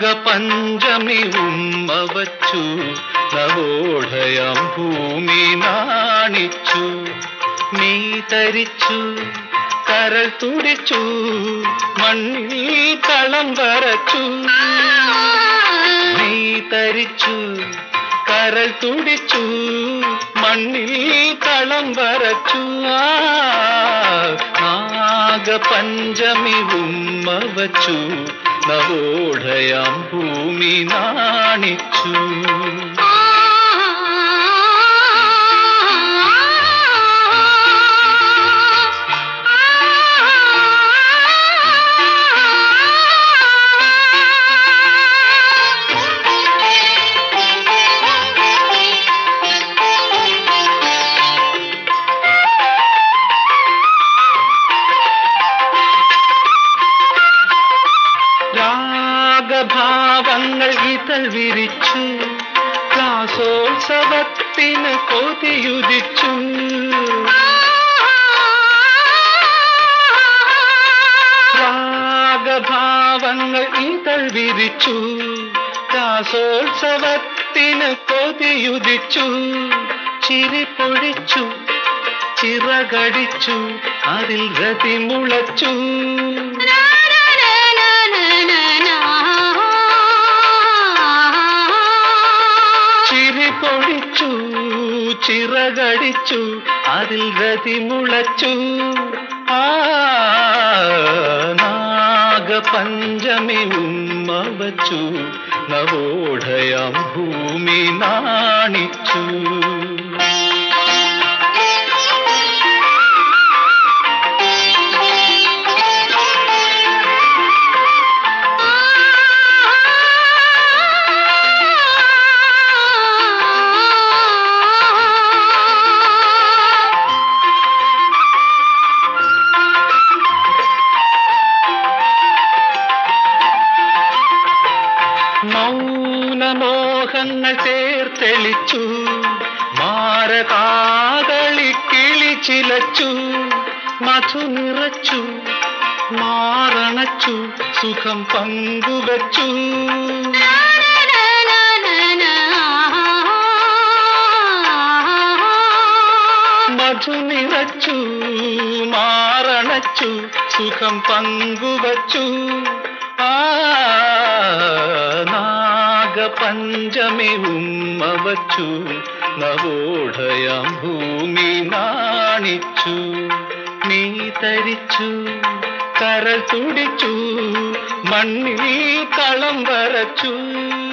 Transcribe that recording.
നാഗപഞ്ചമി ഉമ്മ വച്ചു നവോഢയം ഭൂമി നാണിച്ചു. നീ തരിച്ചു കരൾ തുടിച്ചു മണ്ണിൽ കളം വരച്ചു. നീ തരിച്ചു കരൾ തുടിച്ചു മണ്ണിൽ കളം വരച്ചു. നാഗപഞ്ചമി ഉമ്മ വച്ചു നവോഢയം ഭൂമി നാണിച്ചു. ഭാവങ്ങൾ ഇതൾ വിരിച്ചു രാസോത്സവത്തിന് കൊതിയുദിച്ചു. രാഗഭാവങ്ങൾ ഇതൾ വിരിച്ചു രാസോത്സവത്തിന് കൊതിയുദിച്ചു. ചിരി പൊഴിച്ചു ചിറകടിച്ചു അതിൽ രതി മുളച്ചു. പൊഴിച്ചു ചിറകടിച്ചു അതിൽ രതി മുളച്ചു. നാഗപഞ്ചമി ഉമ്മ വച്ചു നവോഢയം ഭൂമി നാണിച്ചു. മൗനമോഹങ്ങൾ ചേർത്തെളിച്ചു മാരകാകളി കിളിച്ചിലച്ചു. മധു നിറച്ചു മാറണച്ചു സുഖം പങ്കുവച്ചു. മധു നിറച്ചു മാറണച്ചു സുഖം പങ്കുവച്ചു. നാഗപഞ്ചമി ഉമ്മ വച്ചു നവോഢയം ഭൂമി നാണിച്ചു. നീ തരിച്ചു കരൾ തുടിച്ചു മണ്ണിൽ കളം വരച്ചു.